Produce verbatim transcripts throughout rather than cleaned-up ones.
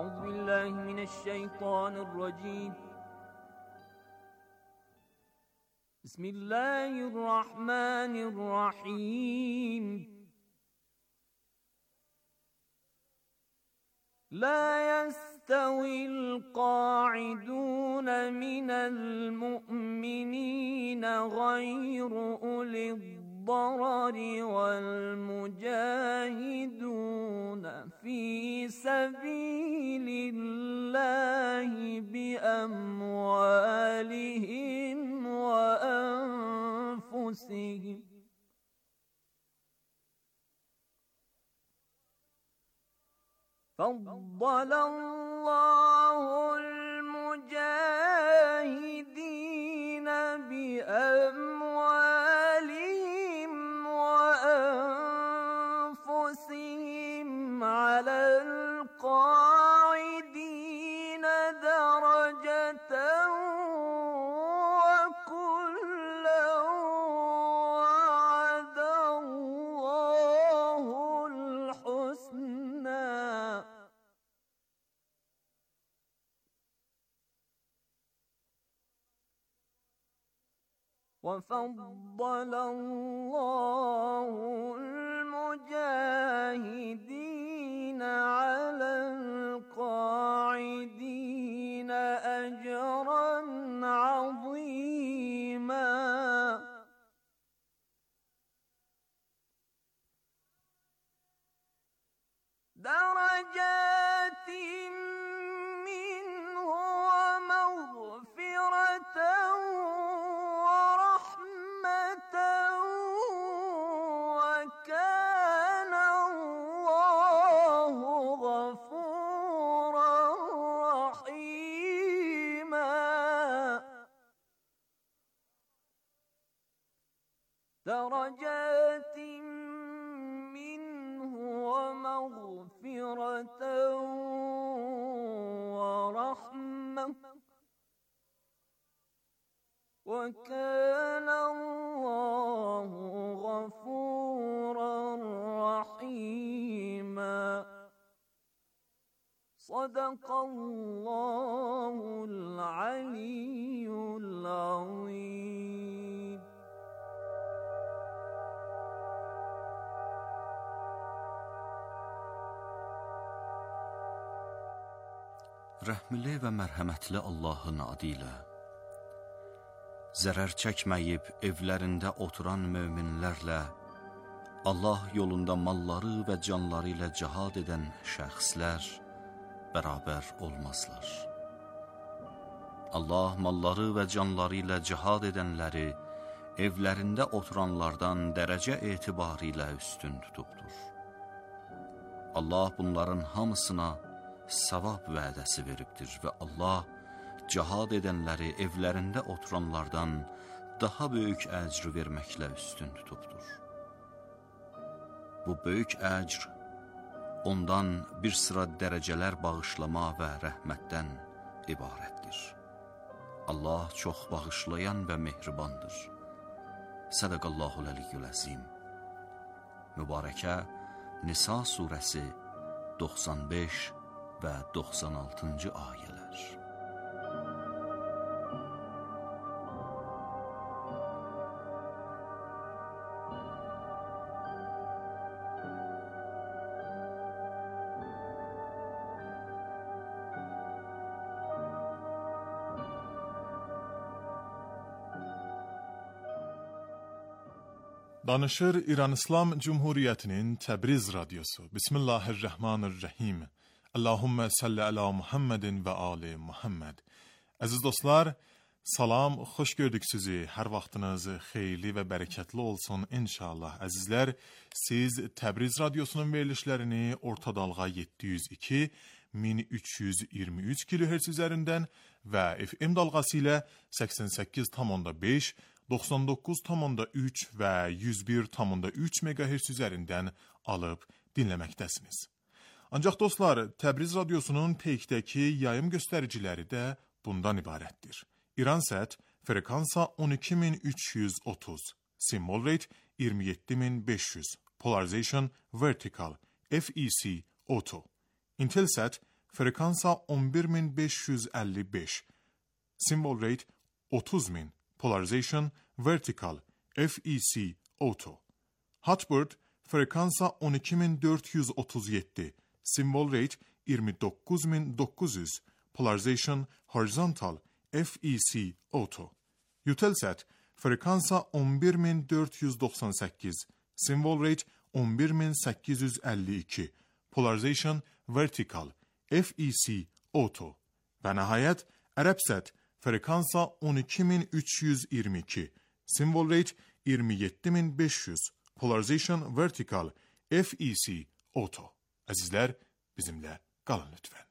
أعوذ بالله من الشيطان الرجيم. بسم الله الرحمن الرحيم. لا يستوي القاعدون من المؤمنين غير أولي الضرر والمجاهدون في سبيل الله بأموالهم وأنفسهم. فضل الله المجاهدين بأموالهم وأنفسهم على القاعدين درجة وكلا وعد الله الحسنى وفضل الله المجاهدين على القاعدين أجرا عظيما. درجات منه ومغفرة ورحمة وكان الله غفورا رحيما. درجات منه ومغفرة ورحمة وكان الله غفورا رحيما. صدق الله العلي العظيم. Rəhmli və mərhəmətli Allahın adı ilə. Zərər çəkməyib evlərində oturan möminlərlə, Allah yolunda malları və canları ilə cihad edən şəxslər bərabər olmazlar. Allah malları və canları ilə cihad edənləri evlərində oturanlardan dərəcə etibarı ilə üstün tutubdur. Allah bunların hamısına savab vədəsi veribdir və Allah cihad edənləri evlərində oturanlardan daha böyük əcr verməklə üstün tutubdur. Bu böyük əcr ondan bir sıra dərəcələr bağışlama və rəhmətdən ibarətdir. Allah çox bağışlayan və mehribandır. Sədəqallahul əliyyül əzim. Mübarəkə Nisa surəsi doxsan beş və doxsan altıncı ayələr. Danışır İran İslam Cumhuriyyətinin Təbriz radiosu. Bismillahirrahmanirrahim. Allahümme salli ala Muhammedin və ali Muhammed. Əziz dostlar, salam, xoş gördük sizi. Hər vaxtınız xeyirli və bərəkətli olsun inşallah. Əzizlər, siz Təbriz radiosunun verilişlərini orta dalğa yeddi yüz iki min üç yüz iyirmi üç kilohertz üzərindən və F M dalğası ilə səksən səkkiz tam beş, doxsan doqquz tam üç və yüz bir tam üç megahertz üzərindən alıb dinləməkdəsiniz. Ancaq dostlar, Təbriz radiosunun peykdəki yayım göstəriciləri də bundan ibarətdir. İransat frekansa on iki min üç yüz otuz, symbol rate iyirmi yeddi min beş yüz, polarization vertical, F E C auto. Intelsat frekansa on bir min beş yüz əlli beş, symbol rate otuz min, polarization vertical, F E C auto. Hotbird frekansa on iki min dörd yüz otuz yeddi, symbol rate iyirmi dokuz min dokuz yüz, polarization horizontal, F E C auto. Eutelsat frekansa on bir min dörd yüz doxsan səkkiz, symbol rate on bir min səkkiz yüz əlli iki, polarization vertical, F E C auto. Və nəhayət Arabsat frekansa on iki min üç yüz iyirmi iki, symbol rate iyirmi yeddi min beş yüz, polarization vertical, F E C auto. Əzizlər, bizimlə qalın lütfən.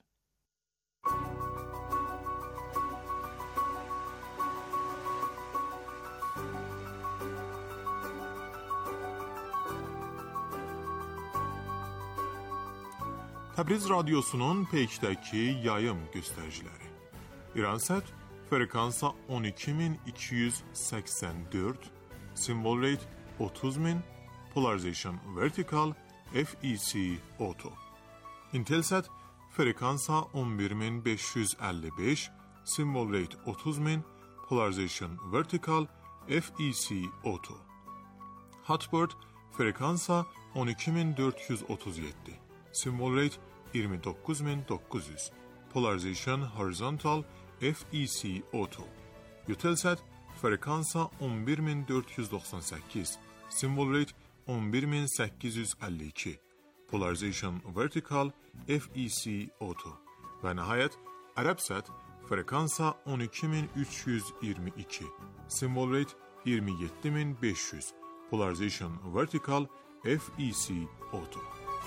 Təbriz Radyosu'nun Peyk'dəki yayım göstəriciləri. İransat frekansa on iki min iki yüz səksən dörd, symbol rate otuz min, polarization vertical, F E C auto. Intelsat frekansa on bir min beş yüz əlli beş, symbol rate otuz min, polarization vertical, F E C auto. Hotbird frekansa on iki min dörd yüz otuz yeddi, symbol rate iyirmi dokuz min dokuz yüz, polarization horizontal, F E C auto. Eutelsat frekansa on bir min dörd yüz doxsan səkkiz, symbol rate on bir min səkkiz yüz əlli iki, polarization vertical, F E C auto. Və nəhayət Arabsat frekansa on iki min üç yüz iyirmi iki, symbol rate iyirmi yeddi min beş yüz, polarization vertical, F E C auto.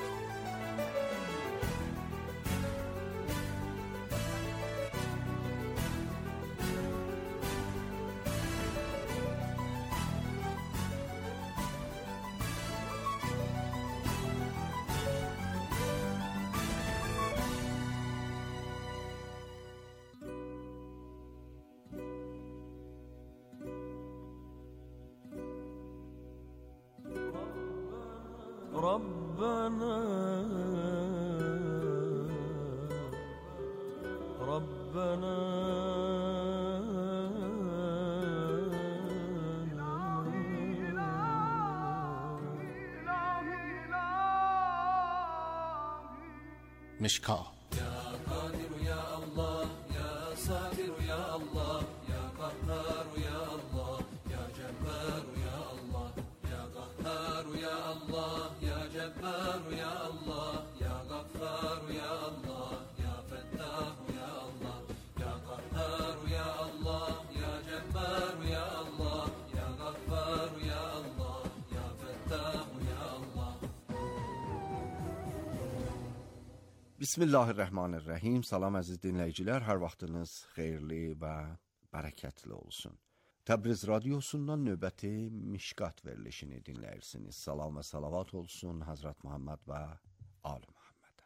ربنا ربنا مشکا يا قادر يا الله يا صابر يا الله يا قهار يا الله يا جبار يا الله يا قهار يا الله يا جبار يا الله يا غفار يا الله يا فتاح يا الله يا قهار يا الله يا جبار يا الله يا غفار يا الله يا فتاح يا الله. Bismillahirrahmanirrahim. Salam əziz dinləyicilər, hər vaxtınız xeyirli və bərəkətli olsun. Təbriz Radyosu'ndan növbəti Mişkat verilişini dinləyirsiniz. Salam və salavat olsun Həzrət Muhammed və Ali Muhammedə.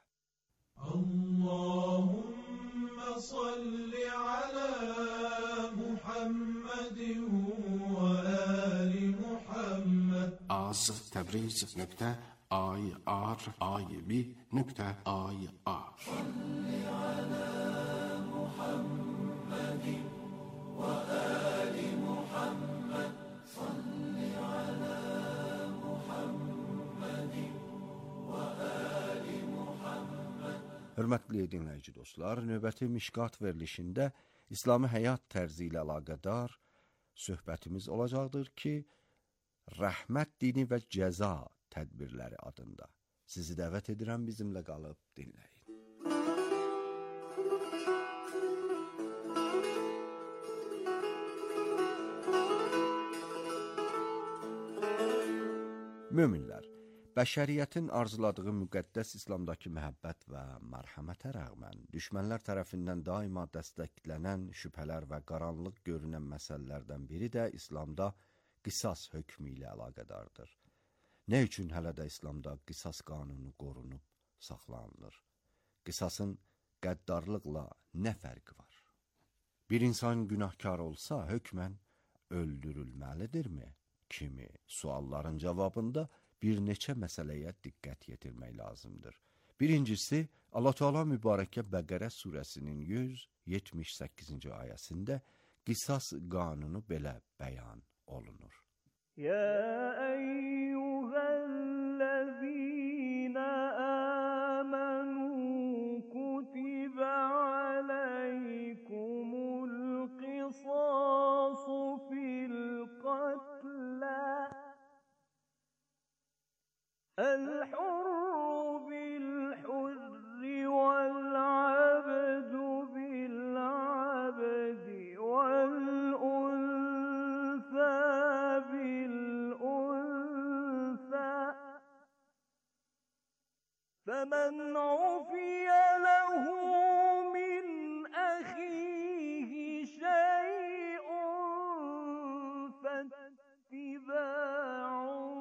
Allahümme salli ala Muhammedin və ali Muhammed. az təbriz nöqtə ay ar ay bi nöqtə ay ar. Salli ala Muhammedin və ali Muhammed. Salli ala Muhammedin və ali Muhammed. Hörmətli dinləyici dostlar, növbəti Mişkat verilişində İslami həyat tərzi ilə əlaqədar söhbətimiz olacaqdır ki, rəhmət dini və cəza tədbirləri adında. Sizi dəvət edirəm, bizimlə qalıb dinləyin. Möminlər, bəşəriyyətin arzuladığı müqəddəs İslamdakı məhəbbət və mərhəmətə rəğmən, düşmənlər tərəfindən daima dəstəklənən şübhələr və qaranlıq görünən məsələlərdən biri də İslamda qisas hökmü ilə əlaqədardır. Nə üçün hələ də İslamda qisas qanunu qorunub saxlanılır? Qisasın qəddarlıqla nə fərqi var? Bir insan günahkar olsa, hökmən öldürülməlidirmi? Kimi sualların cavabında bir neçə məsələyə diqqət yetirmək lazımdır. Birincisi, Allah Teala mübarəkə Bəqərə surəsinin yüz yetmiş səkkizinci ayəsində qisas qanunu belə bəyan olunur. Ya eyyuhellezine amenu kutibe aleykumul qisasu fil qatla el-hurru bil-hurri vel-abdu bil-abdi vel-unsa bil-unsa femen ufiye lehu min ahihi şey'un fettiba'un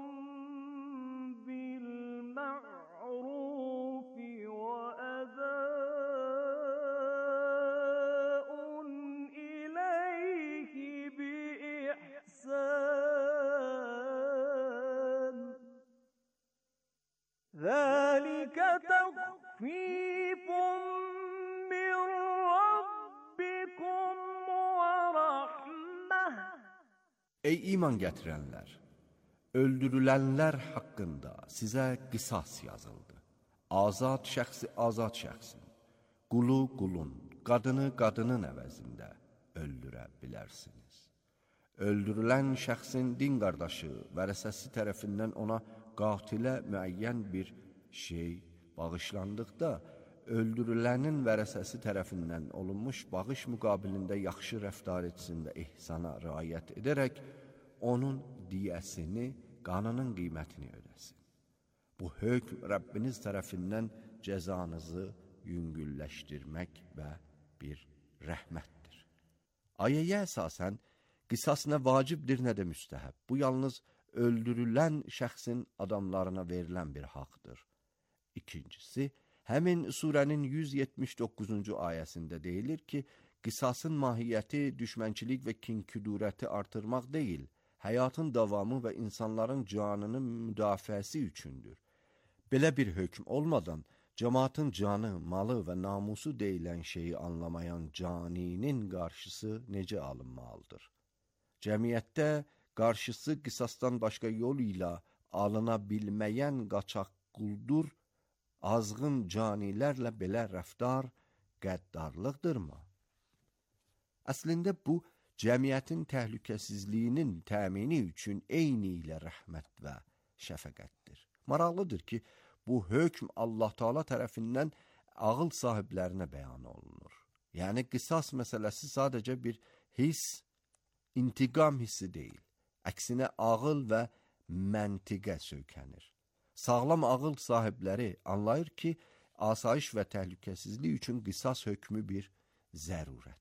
بالمعروف وأداء إليه بإحسان ذلك تخفيف من ربكم ورحمة. Ey iman gətirənlər! Öldürülənlər haqqında sizə qisas yazıldı. Azad şəxsi azad şəxsin, qulu qulun, qadını qadının əvəzində öldürə bilərsiniz. Öldürülən şəxsin din qardaşı, vərəsəsi tərəfindən ona qatilə müəyyən bir şey bağışlandıqda, öldürülənin vərəsəsi tərəfindən olunmuş bağış müqabilində yaxşı rəftar etsin və ihsana riayət edərək, onun diyəsini, qanının qiymətini ödəsin. Bu hökm Rəbbiniz tərəfindən cəzanızı yüngülləşdirmək və bir rəhmətdir. Ayəyə əsasən, qisas nə vacibdir, nə də müstəhəb. Bu yalnız öldürülən şəxsin adamlarına verilən bir haqdır. İkincisi, həmin surənin yüz yetmiş doqquzuncu ayəsində deyilir ki, qisasın mahiyyəti düşmənçilik və kin-küdurəti artırmaq deyil, həyatın davamı və insanların canının müdafiəsi üçündür. Belə bir hökm olmadan, cəmaatın canı, malı və namusu deyilən şeyi anlamayan caninin qarşısı necə alınmalıdır? Cəmiyyətdə qarşısı qisasdan başqa yol ilə alına bilməyən qaçaq quldur, azğın canilərlə belə rəftar qəddarlıqdırmı? Əslində bu, cəmiyyətin təhlükəsizliyinin təmini üçün eyni ilə rəhmət və şəfəqətdir. Maraqlıdır ki, bu hökm Allah Teala tərəfindən ağıl sahiblərinə bəyan olunur. Yəni, qisas məsələsi sadəcə bir his, intiqam hissi deyil. Əksinə ağıl və məntiqə söykənir. Sağlam ağıl sahibləri anlayır ki, asayiş və təhlükəsizlik üçün qisas hökmü bir zərurətdir.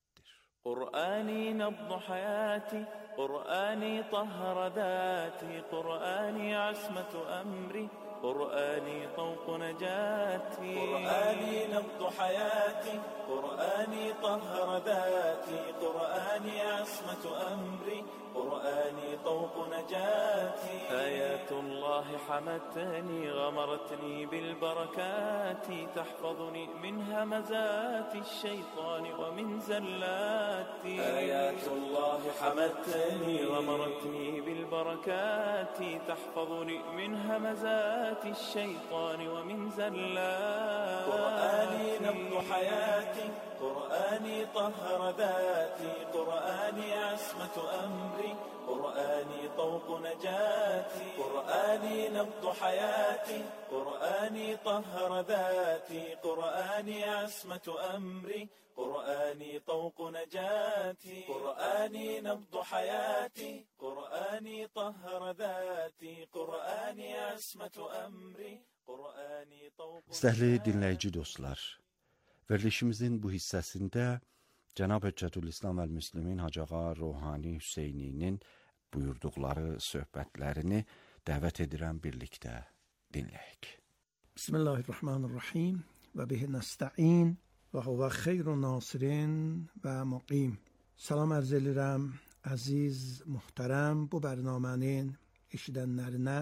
قرآني نبض حياتي قرآني طهر ذاتي قرآني عصمة أمري قرآني طوق نجاتي قرآني نبض حياتي قرآني طهر ذاتي قرآني عصمة أمري قرآني طوق نجاتي آيات الله حمتني غمرتني بالبركات تحفظني من همزات الشيطان ومن زلاتي آيات الله حمتني غمرتني بالبركات تحفظني من همزات الشيطان ومن زلاتي قرآني نبض حياتي قرآني طهر ذاتي قرآني عصمة أمري قرآني طوق نجاتي قرآني نبض حياتي قرآني طهر ذاتي قرآني عصمة أمري قرآني طوق نجاتي قرآني نبض حياتي قرآني طهر ذاتي قرآني عصمة أمري قرآني طوق İstəhli dinləyici dostlar, verilişimizin bu hissəsində Cənab Hüccətülislam əl-Müslimin Hacı Ağa Ruhani Hüseyninin buyurduqları söhbətlərini dəvət edirəm, birlikdə dinləyək. Bismillahirrahmanirrahim və bihi nəstəin və huvə xeyru nasirin və muqim. Salam ərz edirəm, əziz, muhtərəm bu bərnamənin eşidənlərinə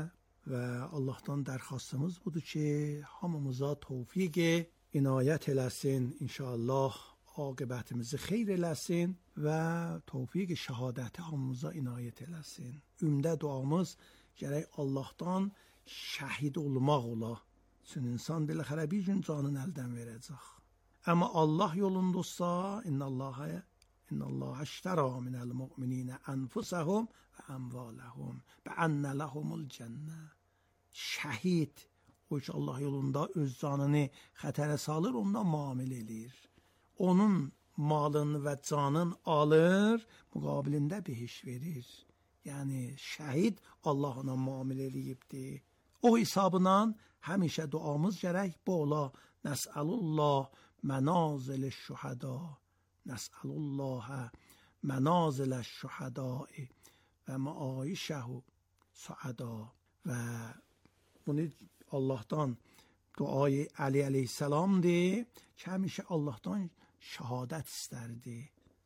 و Allah'tan dərxastımız budur ki, hamımıza tövfiq inayət eləsin, inşallah aqibətimizi xeyr eləsin və tövfiq şəhadəti hamımıza inayət eləsin. Ümdə duamız gərək Allah'tan şəhid olmaq ola. Çünki insan biləxərə bir gün canını əldən verəcək. Amma Allah yolundursa, innallaha innallaha iştara minəl mu'minina anfusahum və amvalahum bə'anna lahumul cənnə. Şəhid o ki Allah yolunda öz canını xətərə salır, ondan muamilə edir. Onun malını və canını alır, müqabilində behiş verir. Yəni şəhid Allah ona muamilə eləyibdir. O hesabından həmişə duamız gərək bu ola. Nəsəlullah mənazil şühəda, nəsəlullah mənazil şühəda və məaişəhu suəda. Və bunu Allah'tan duayı Ali aleyhisselamdır ki həmişə Allah'tan şəhadət istərdi.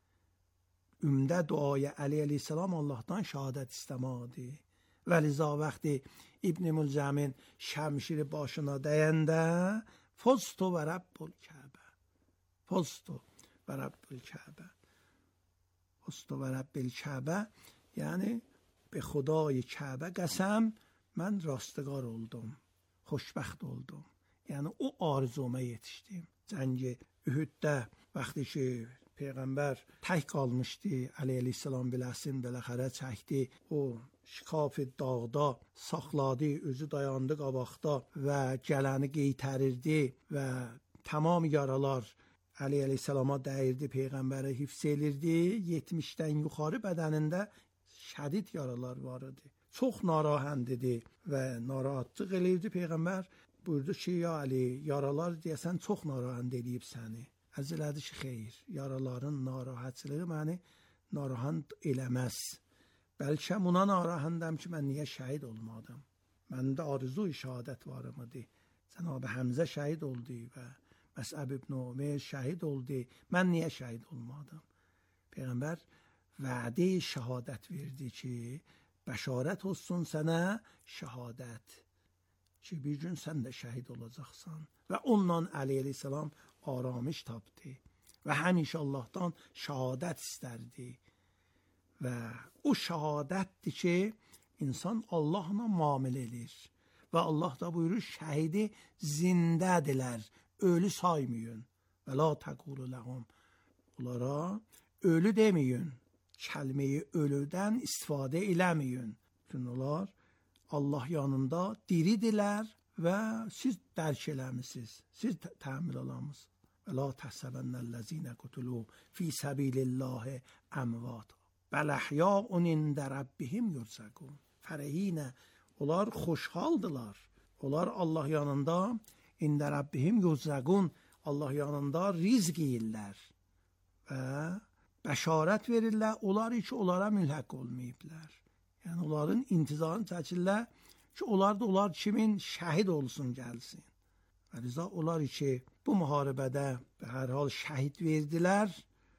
Ümdə duayı Ali aleyhisselam Allah'tan şəhadət istəmədi. Və liza vəqti İbn-i Mülcəmin şəmşiri başına dəyəndə foztu və Rabbul Kəbə, foztu və Rabbul Kəbə, foztu və Rabbil Kəbə, yəni به خدای کعبه قسم من راستگار oldum, xoşbəxt oldum. Yəni o arzuma yetişdim. Cəng Ühuddə vaxtı ki Peyğəmbər tək qalmışdı, Əleyhisselam biləsin, beləxərə çəkdi, o şikaf dağda saxladı, özü dayandı qabaqda və gələni qeytərirdi və tamam yaralar Əleyhisselama dəyirdi, Peyğəmbərə hifz elirdi. yetmişdən yuxarı bədənində şədid yaralar var idi. Çox narahat idi və narahatlıq eləyirdi. Peyğəmbər buyurdu ki, ya Ali, yaralar deyəsən çox narahat eləyib səni. Əz elədi ki, xeyr, yaraların narahatçılığı məni narahat eləməz. Bəlkə buna narahatım ki, mən niyə şəhid olmadım? Məndə arzuy şəhadət varım idi. Cənab-ı Həmzə şəhid oldu və Məsəb ibn Ömər şəhid oldu. Mən niyə şəhid olmadım? Peyğəmbər vədə şəhadət verdi ki, bəşarət olsun sənə şəhadət. Ki bir gün sən də şəhid olacaqsan. Və ondan Əleyhisselam aramış tapdı və həmişə Allah'tan şəhadət istərdi. Və o şəhadətdir ki, insan Allahla muamilə edir. Və Allah da buyurur, şəhidi zindədirlər, ölü saymayın. Və la təqulu ləhum, onlara ölü deməyin, kəlməyi ölüdən istifadə eləməyin. Çünki onlar Allah yanında diridirlər və siz dərk eləmişsiniz, siz təmin alamısınız. Və la təhsəbənnəl-ləzinə qutulu fi səbilillahi əmvat. Bəl əhya'un ində Rabbihim yurzəqun. Fərəhinə, onlar xoşhaldılar. Onlar Allah yanında ində Rabbihim yurzəqun, Allah yanında rizq yeyirlər və bəşarət verirlər, onlar ki, onlara mülhəq olmayıblar. Yəni, onların intizarını çəkirlər ki, onlar da onlar kimin şəhid olsun, gəlsin. Və riza onlar ki, bu müharibədə hər hal şəhid verdilər.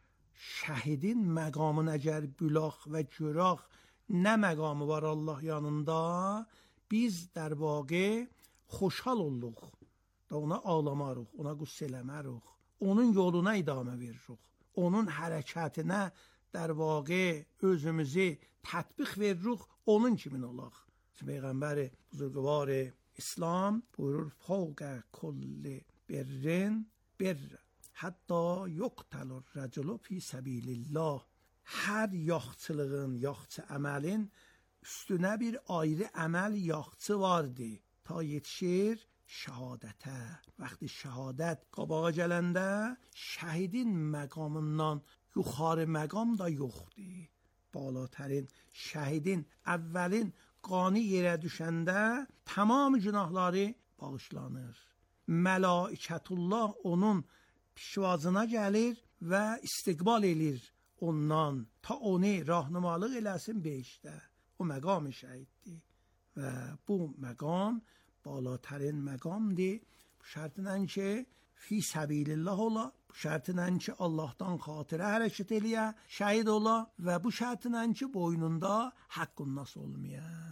Şəhidin məqamını əgər bülaq və göraq, nə məqamı var Allah yanında, biz در واقع xoşhal olduq. Da ona ağlamarıq, ona qüssə eləmərıq, onun yoluna idamə veririk, onun hərəkətinə در واقع özümüzü tətbiq veririk, onun kimin olaq. Peyğəmbər buzurgvar İslam buyurur, فوق كل برن بر حتی یقتل الرجل فی سبیل الله. Hər yaxçılığın, yaxçı əməlin üstünə bir ayrı əməl yaxçı vardı. Ta yetişir şəhadətə. Vaxtı şəhadət qabağa gələndə şəhidin məqamından yuxarı məqam da yoxdur. Balatərin şəhidin əvvəlin qanı yerə düşəndə tamam günahları bağışlanır. Mələikətullah onun pişvazına gəlir və istiqbal edir ondan, ta onu rahnumalıq eləsin behişdə. O məqam şəhiddir və bu məqam balatərin məqamdır. Bu şərtlə ki, fi səbilillah ola, bu şərtlə ki, Allahdan xatirə hərəkət eləyə, şəhid ola və bu şərtlə ki, boynunda haqqun nas olmaya.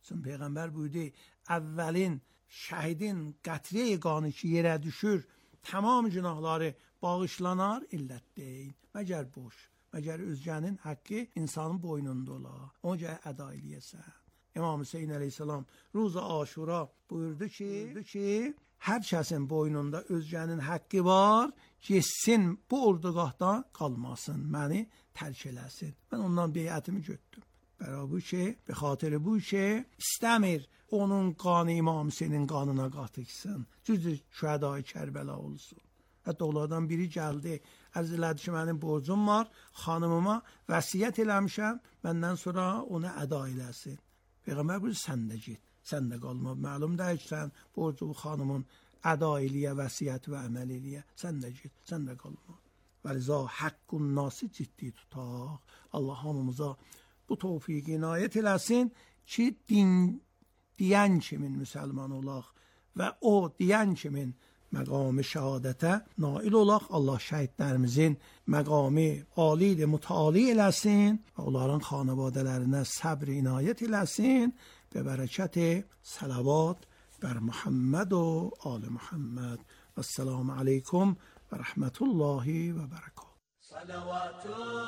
Çünki Peyğəmbər buyurdu, əvvəlin şəhidin qətriyə qanı ki yerə düşür, tamam günahları bağışlanar, illət deyil. Məgər boş, məgər özgənin haqqı insanın boynunda ola. Onca əda eləyəsən. İmam Hüseyin əleyhissalam ruza Aşura buyurdu ki, buyurdu ki, hər kəsin boynunda özgənin haqqı var, getsin bu ordugahdan qalmasın, məni tərk eləsin. Mən ondan beyətimi götdüm. Bəra bu ki, be xatir bu ki, istəmir onun qanı İmam Hüseynin qanına qatıksın. Cüzdür şühədai Kərbəla olsun. Hətta onlardan biri gəldi, ərz elədi ki, mənim borcum var, xanımıma vəsiyyət eləmişəm, məndən sonra onu əda eləsin. Peyğəmbər buyurdu, sən də get, sən də qalma. Məlum deyil ki, sən borcu xanımın əda eləyə, vəsiyyət və əməl eləyə, sən də get, sən də qalma. Və liza haqqun nasi ciddi tutaq. Allah hamımıza bu tövfiqi inayət eləsin ki, din deyən kimin müsəlman olaq və o deyən kimin məqamı şəhadətə nail olaq. Allah şəhidlərimizin məqamı alidir, mütali eləsin və onların xanavadələrinə səbr inayət eləsin. Be bərəkəti salavat bər Muhammed و آل محمد و السلام علیکم و رحمت الله و برکاته. صلوات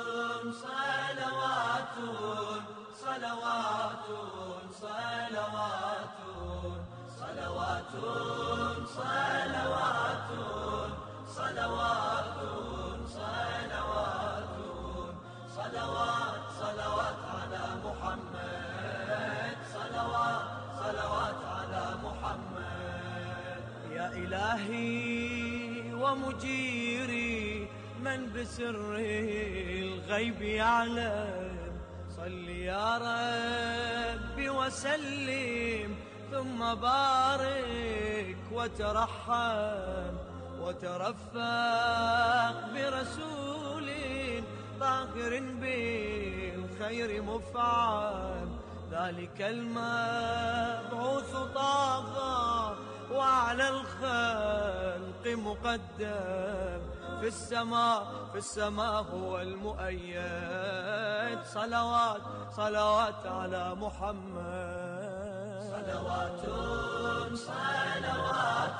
صلوات صلوات صلوات صلوات صلوات صلوات صلوات صلوات صلوات على محمد صلوات صلوات على محمد. يا إلهي ومجيري من بسر الغيب يعلم، صل يا ربي وسلم ثم بارك وترحم وترفق برسول طاهر بالخير مفعم، ذلك المبعوث طاغى وعلى الخلق مقدم، في السماء في السماء هو المؤيد. صلوات صلوات على محمد. صلوات صلوات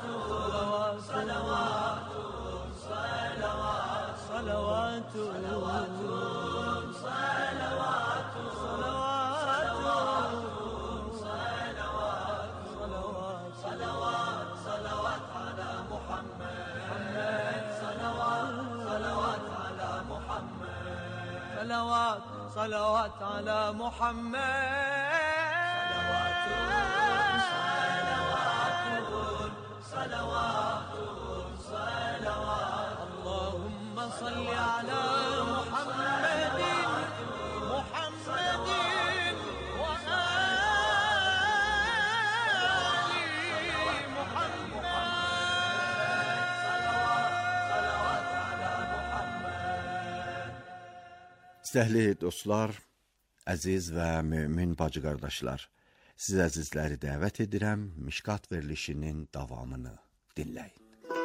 صلوات صلوات صلوات صلوات صلوات صلوات صلوات على محمد. صلوات صلوات على محمد. صلوات صلوات على محمد. صلوات صلوات اللهم صل على محمد محمد وآل محمد. صلوات صلوات على محمد. İstəhli dostlar, əziz və mümin bacı qardaşlar, siz əzizləri dəvət edirəm, Mişkat verilişinin davamını dinləyin.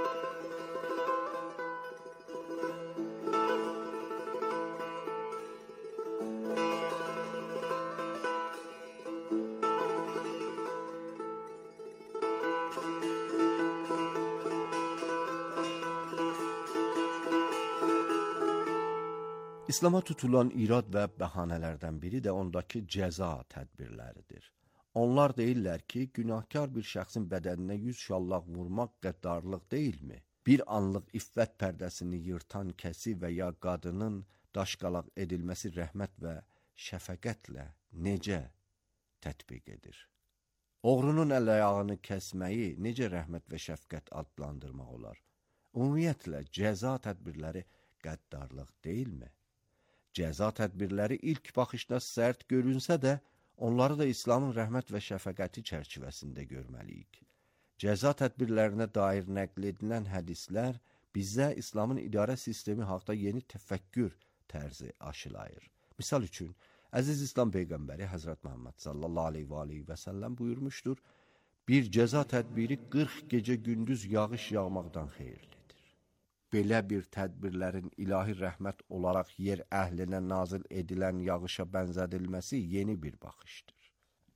İslam'a tutulan irad və bəhanələrdən biri də ondakı cəza tədbirləridir. Onlar deyirlər ki, günahkar bir şəxsin bədəninə yüz şallaq vurmaq qəddarlıq deyilmi? Bir anlıq iffət pərdəsini yırtan kəsi və ya qadının daşqalaq edilməsi rəhmət və şəfəqətlə necə tətbiq edir? Oğrunun əl-ayağını kəsməyi necə rəhmət və şəfqət adlandırmaq olar? Ümumiyyətlə, cəza tədbirləri qəddarlıq deyilmi? Cəza tədbirləri ilk baxışda sərt görünsə də, onları da İslamın rəhmət və şəfəqəti çərçivəsində görməliyik. Cəza tədbirlərinə dair nəql edilən hədislər bizə İslamın idarə sistemi haqda yeni təfəkkür tərzi aşılayır. Misal üçün, əziz İslam Peyğəmbəri Həzrət Məhəmməd sallallahu aleyhi və aleyhi və səlləm buyurmuşdur, bir cəza tədbiri qırx gecə gündüz yağış yağmaqdan xeyirlidir. Belə bir tədbirlərin ilahi rəhmət olaraq yer əhlinə nazil edilən yağışa bənzədilməsi yeni bir baxışdır.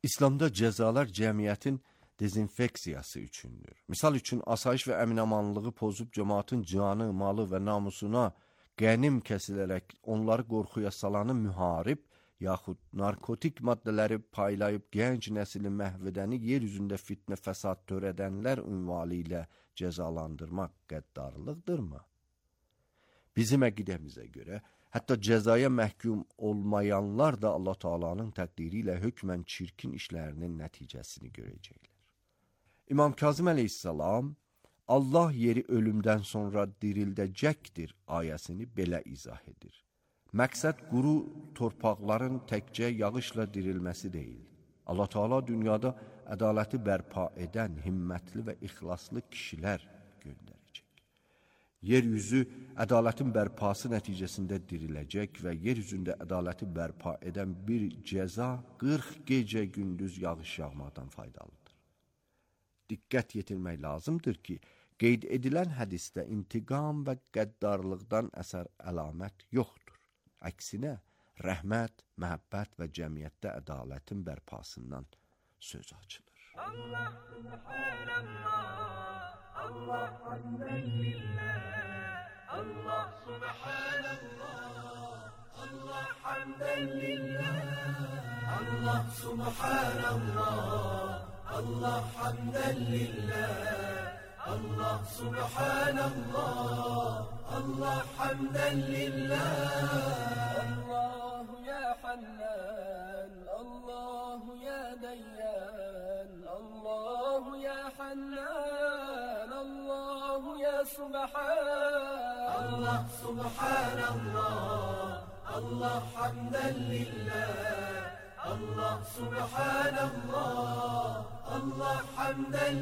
İslamda cəzalar cəmiyyətin dezinfeksiyası üçündür. Misal üçün, asayiş və əminamanlığı pozub cəmaatın canı, malı və namusuna qənim kəsilərək onları qorxuya salanı müharib, yaxud narkotik maddələri paylayıb gənc nəsli məhv edəni yer üzündə fitnə fəsad törədənlər ünvalı ilə cəzalandırmaq qəddarlıqdırmı? Bizim əqidəmizə görə, hətta cəzaya məhkum olmayanlar da Allah Taala'nın təqdiri ilə hökmən çirkin işlərinin nəticəsini görəcəklər. İmam Kazım əleyhissalam, Allah yeri ölümdən sonra dirildəcəkdir ayəsini belə izah edir. Məqsəd quru torpaqların təkcə yağışla dirilməsi deyil. Allah Teala dünyada ədaləti bərpa edən himmətli və ixlaslı kişilər göndərəcək. Yeryüzü ədalətin bərpası nəticəsində diriləcək və yeryüzündə ədaləti bərpa edən bir cəza qırx gecə gündüz yağış yağmaqdan faydalıdır. Diqqət yetirmək lazımdır ki, qeyd edilən hədisdə intiqam və qəddarlıqdan əsər əlamət yoxdur. Əksinə, rəhmət, məhəbbət və cəmiyyətdə ədalətin bərpasından söz açılır. Allah subhanallah, Allah hamdən lillah, Allah subhanallah, Allah hamdən lillah, Allah subhanallah, Allah hamdən lillah, Allah subhanallah, Allah hamdən lillah. Allahu ya Hannan, Allahu ya Dayyan, Allahu ya Hannan, Allahu ya Subhan. Allah subhanallah, Allah hamdən lillah, Allah subhanallah, Allah hamdən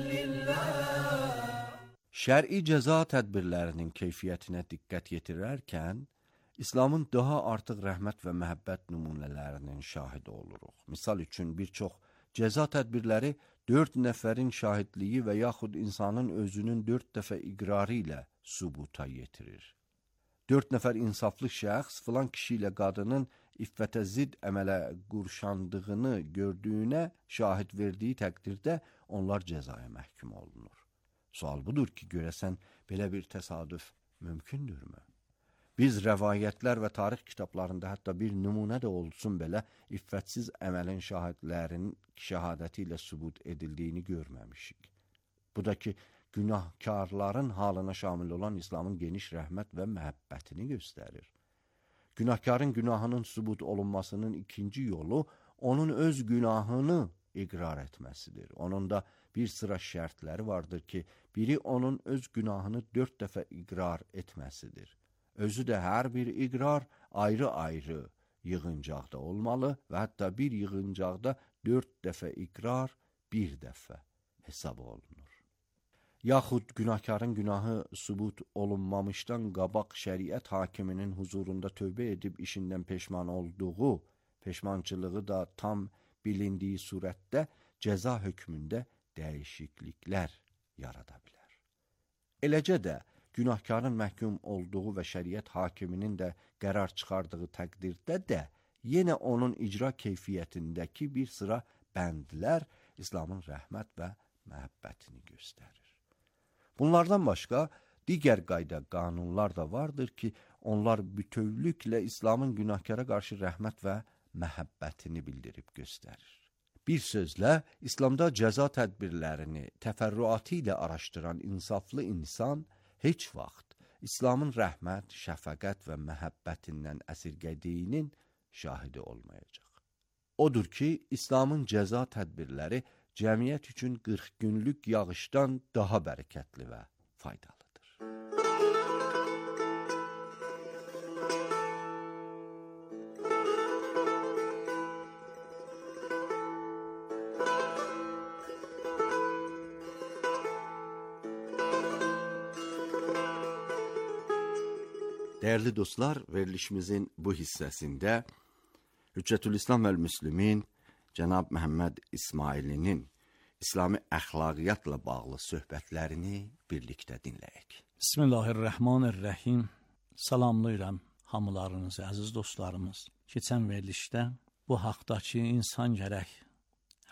lillah. Şər'i cəza tədbirlərinin keyfiyyətinə diqqət yetirərkən, İslamın daha artıq rəhmət və məhəbbət nümunələrinin şahidi oluruq. Misal üçün, bir çox cəza tədbirləri dörd nəfərin şahidliyi və yaxud insanın özünün dörd dəfə iqrarı ilə sübuta yetirir. Dörd nəfər insaflı şəxs filan kişi ilə qadının iffətə zid əmələ qurşandığını gördüyünə şahid verdiyi təqdirdə onlar cəzaya məhkum olunur. Sual budur ki, görəsən belə bir təsadüf mümkündürmü? Biz rəvayətlər və tarix kitablarında hətta bir nümunə də olsun belə iffətsiz əməlin şahidlərinin şəhadəti ilə sübut edildiyini görməmişik. Bu da ki, günahkarların halına şamil olan İslamın geniş rəhmət və məhəbbətini göstərir. Günahkarın günahının sübut olunmasının ikinci yolu onun öz günahını iqrar etməsidir. Onun da bir sıra şərtləri vardır ki, biri onun öz günahını dörd dəfə iqrar etməsidir. Özü də hər bir iqrar ayrı-ayrı yığıncaqda olmalı və hətta bir yığıncaqda dörd dəfə iqrar bir dəfə hesab olunur. Yaxud günahkarın günahı sübut olunmamışdan qabaq şəriət hakiminin huzurunda tövbə edib işindən peşman olduğu, peşmançılığı da tam bilindiyi surətdə cəza hökmündə dəyişikliklər yarada bilər. Eləcə də günahkarın məhkum olduğu və şəriət hakiminin də qərar çıxardığı təqdirdə də yenə onun icra keyfiyyətindəki bir sıra bəndlər İslamın rəhmət və məhəbbətini göstərir. Bunlardan başqa digər qayda qanunlar da vardır ki, onlar bütövlüklə İslamın günahkara qarşı rəhmət və məhəbbətini bildirib göstərir. Bir sözlə, İslamda cəza tədbirlərini təfərrüatı ilə araşdıran insaflı insan heç vaxt İslamın rəhmət, şəfəqət və məhəbbətindən əsirgədiyinin şahidi olmayacaq. Odur ki, İslamın cəza tədbirləri cəmiyyət üçün qırx günlük yağışdan daha bərəkətli və faydalıdır. Dəyərli dostlar, verilişimizin bu hissəsində Hüccətülislam vəl-Müslimin Cənab Məhəmməd İsmailinin İslami əxlaqiyyatla bağlı söhbətlərini birlikdə dinləyək. Bismillahirrahmanirrahim. Salamlayıram hamılarınızı, əziz dostlarımız. Keçən verilişdə bu haqdakı insan gərək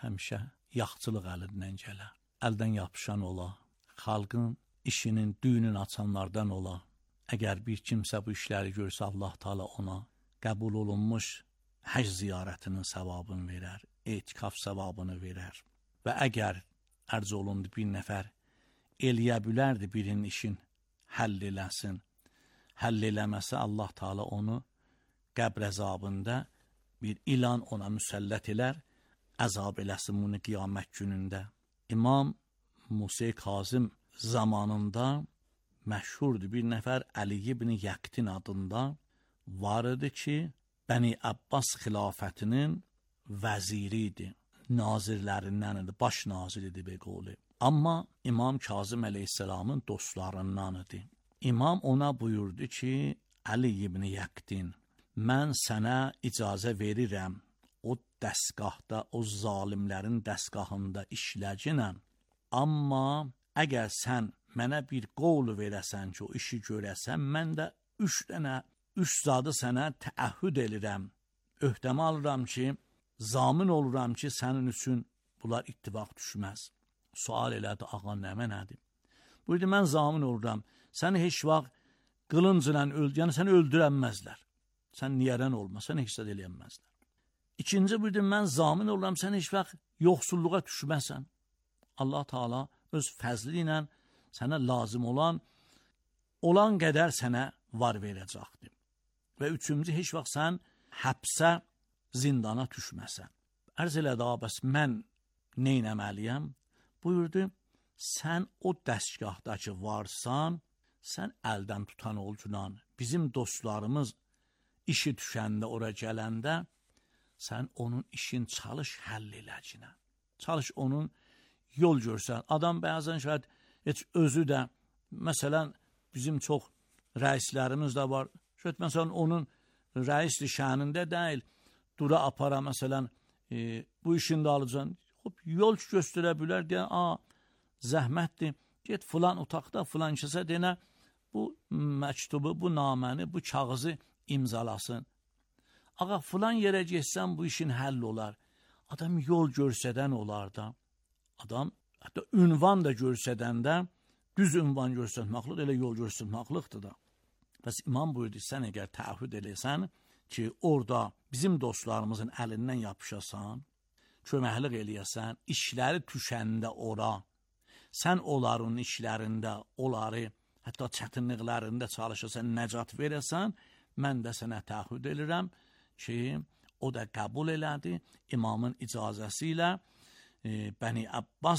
həmişə yaxçılıq əlindən gələ. Əldən yapışan ola, xalqın işinin, düyünün açanlardan ola. Əgər bir kimsə bu işləri görsə, Allah Taala ona qəbul olunmuş həc ziyarətinin savabını verər, etikaf savabını verər. Və əgər ərz olundu bir nəfər eləyə bilərdi birinin işin həll eləsin, həll eləməsə Allah Taala onu qəbr əzabında bir ilan ona müsəllət elər, əzab eləsin bunu qiyamət günündə. İmam Musa Kazım zamanında məşhurdur bir nəfər Əli ibn Yəqtin adında var idi ki, Bəni Abbas xilafətinin vəziri idi, nazirlərindən idi, baş nazir idi be qoli. Amma İmam Kazım əleyhisselamın dostlarından idi. İmam ona buyurdu ki, Əli ibn Yəqtin, mən sənə icazə verirəm, o dəstgahda, o zalimlərin dəstgahında işləcinəm. Amma əgər sən mənə bir qol verəsən ki, o işi görəsən, mən də üç dənə, üç zadı sənə təəhhüd edirəm. Öhdəmə alıram ki, zamin oluram ki, sənin üçün bunlar ittifaq düşməz. Sual elədi, ağa nəmə nədir? Buyurdu, mən zamin oluram, səni heç vaxt qılıncla öldür, yəni səni öldürənməzlər. Sən niyərən olma, səni heç də eləyənməzlər. İkinci buyurdu, mən zamin oluram, sən heç vaxt yoxsulluğa düşməsən. Allah Taala öz fəzli ilə sənə lazım olan, olan qədər sənə var verəcəkdir. Və üçüncü, heç vaxt sən həbsə, zindana düşməsən. Ərz elədi, bəs mən neynəməliyəm? Buyurdu, sən o dəstgahdakı varsan, sən əldən tutan olcunan, bizim dostlarımız işi düşəndə, ora gələndə, sən onun işin çalış həll eləcinə. Çalış onun yol görsən. Adam bəzən şəhət heç özü də, məsələn, bizim çox rəislərimiz də var. Şəhət, məsələn, onun rəisli şənində deyil, dura apara, məsələn, e, bu işin də alıcan, yol göstərə bilər, deyən, a, zəhmətdir, get filan otaqda, filan kəsə denə, bu məktubu, bu naməni, bu kağızı imzalasın. Ağa, filan yerə geçsən, bu işin həll olar. Adam yol görsədən olar da. Adam, hətta ünvan da görsədəndə, düz ünvan görsətmaqlıq, elə yol görsətmaqlıqdır da. Bəs imam buyurdu, sən əgər təəhhüd eləsən ki, orada bizim dostlarımızın əlindən yapışasan, köməklik eləyəsən, işləri düşəndə ora, sən onların işlərində, onları, hətta çətinliklərində çalışasan, nəcat verəsən, mən də sənə təəhhüd elirəm ki, o da qəbul elədi, imamın icazəsi ilə e, Bəni Abbas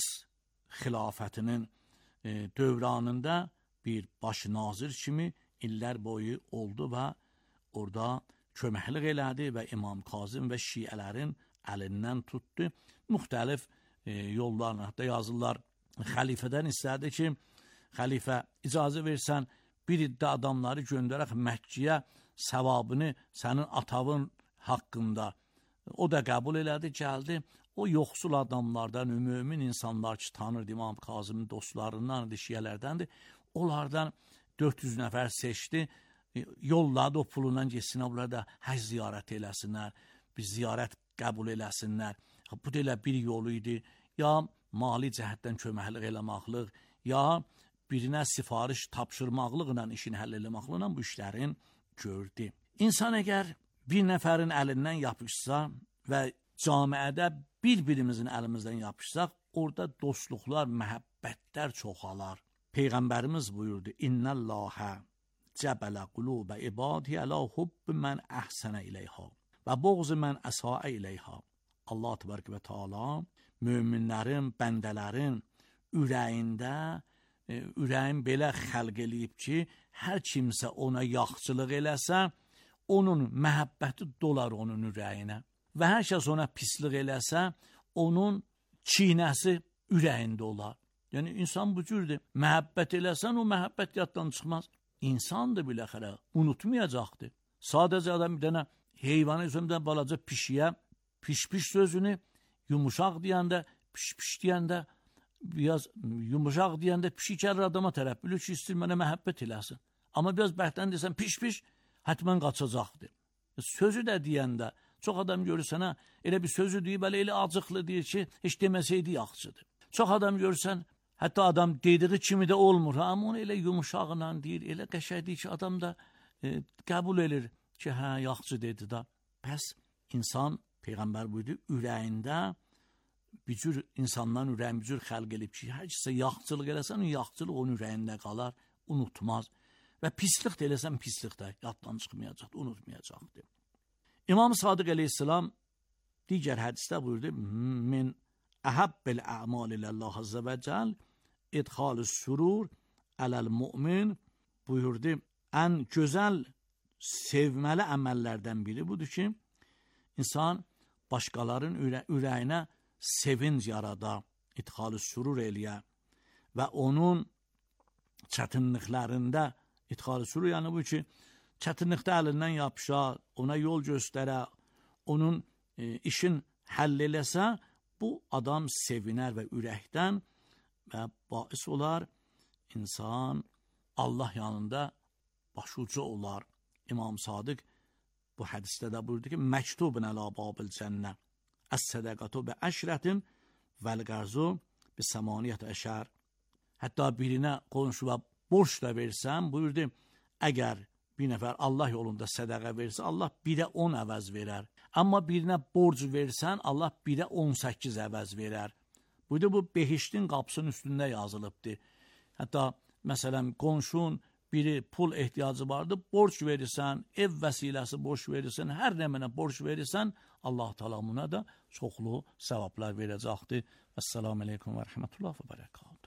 xilafətinin e, dövranında bir baş nazir kimi illər boyu oldu və orada köməklik elədi və İmam Kazım və şiələrin əlindən tutdu. Müxtəlif e, yollarla, hətta yazırlar, xəlifədən istədi ki, xəlifə icazə versən, bir iddə adamları göndərək Məkkiyə səvabını sənin atavın haqqında. O da qəbul elədi, gəldi. O yoxsul adamlardan, mümin insanlar ki, tanırdı İmam Kazımın dostlarından, şiələrdəndir. Onlardan dörd yüz nəfər seçdi. Yolladı o pulundan geçsinlər, bunlar da həc ziyarət eləsinlər, bir ziyarət qəbul eləsinlər. Bu da elə bir yolu idi. Ya mali cəhətdən köməklik eləmaqlıq, ya birinə sifariş tapşırmaqlıqla, işini həll eləmaqlıqla bu işlərin gördü. İnsan əgər bir nəfərin əlindən yapışsa və camiədə bir-birimizin əlimizdən yapışsaq, orada dostluqlar, məhəbbətlər çoxalar. Peyğəmbərimiz buyurdu, İnnəlləhə cəbələ qulubə ibadiyyə ələ hubbi mən əhsənə iləyhə və boğzu mən əsaə iləyhə. Allah təbarək və teala möminlərin, bəndələrin ürəyində, e, ürəyin belə xəlq eləyib ki, hər kimsə ona yaxçılıq eləsə, onun məhəbbəti dolar onun ürəyinə. Və hər kəs ona pislik eləsə, onun çiynəsi ürəyində olar. Yəni, insan bu cürdür. Məhəbbət eləsən, o məhəbbət yaddan çıxmaz. İnsan da biləxərə unutmayacaqdır. Sadəcə adam bir dənə heyvanı üzümdən balaca pişiyə, piş-piş sözünü yumuşaq deyəndə, piş-piş deyəndə, biraz yumuşaq deyəndə pişik gəlir adama tərəf. Bilir ki, istir mənə məhəbbət eləsin. Amma biraz bəhətdən desən, piş-piş, hətmən qaçacaqdır. Sözü də deyəndə, Çox adam görürsən, hə, elə bir sözü deyib, elə, elə acıqlı deyir ki, heç deməsəydi yaxşıdır. Çox adam görürsən, hətta adam dediği kimi də olmur, ha, amma onu elə yumuşaqla deyir, elə qəşəngdir ki, adam da e, qəbul edir ki, hə, yaxşı dedi da. Bəs insan, Peyğəmbər buyurdu, ürəyində bir cür insandan ürəyin bir cür xəlq edib ki, hər kəsə yaxçılıq eləsən, o yaxçılıq onun ürəyində qalar, unutmaz. Və pislik də eləsən, pislik də yaddan çıxmayacaqdır, unutmayacaqdır. İmam Sadiq əleyhissalam digər hədisdə buyurdu, min əhəbbəl ə'mal iləllah azza və cəl idxalü surur ələl mümin buyurdu, ən gözəl sevməli əməllərdən biri budur ki, insan başqaların ürə ürəyinə sevinc yarada, idxalü surur eləyə və onun çətinliklərində idxalü surur, yəni bu ki, çətinlikdə əlindən yapışa, ona yol göstərə, onun e, işin həll eləsə, bu adam sevinər və ürəkdən və bais olar, insan Allah yanında başucu olar. İmam Sadiq bu hədisdə də buyurdu ki, məktubun ələ babil cənnə, əs-sədəqatu bi əşrətin vəl-qarzu bi səmaniyyət əşər. Hətta birinə qonşuya borç da versən, buyurdu, əgər bir nəfər Allah yolunda sədəqə versə, Allah birə on əvəz verər. Amma birinə borc versən, Allah birə on səkkiz əvəz verər. Buyurdu, bu behiştin qapısının üstündə yazılıbdır. Hətta, məsələn, qonşun biri pul ehtiyacı vardı, borç verirsən, ev vəsiləsi borç verirsən, hər nəmənə borç verirsən, Allah Teala buna da çoxlu səvablar verəcəkdir. Əssalamu aleykum və rəhmətullah və bərəkatuhu.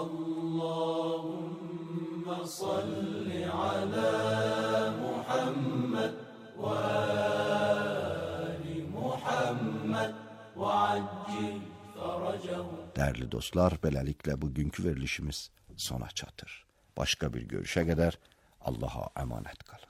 Allahümme salli ala Muhammed və ali Muhammed və accil fərəcəhu. Dəyərli dostlar, beləliklə bugünkü verilişimiz sona çatır. Başqa bir görüşə qədər Allaha əmanət qalın.